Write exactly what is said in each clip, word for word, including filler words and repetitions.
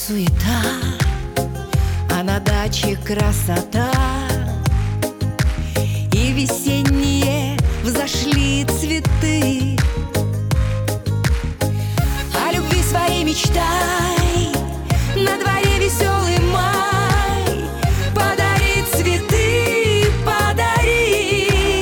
суета, а на даче красота. И весенние взошли цветы. О любви своей мечтай, на дворе веселый май. Подари цветы, подари.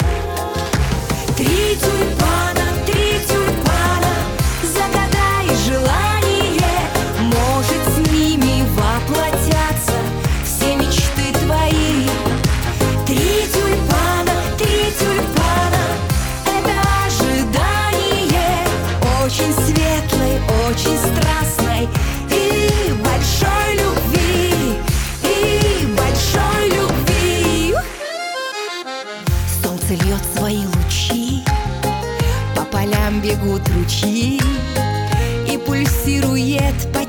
Три тюльпана, три тюльпана, загадай желание. Может, с ними воплотятся все мечты твои. Три тюльпана, три тюльпана, это ожидание очень светлой, очень страстной и большой любви, и большой любви. Солнце льет свои лучи, по полям бегут ручьи, и пульсирует по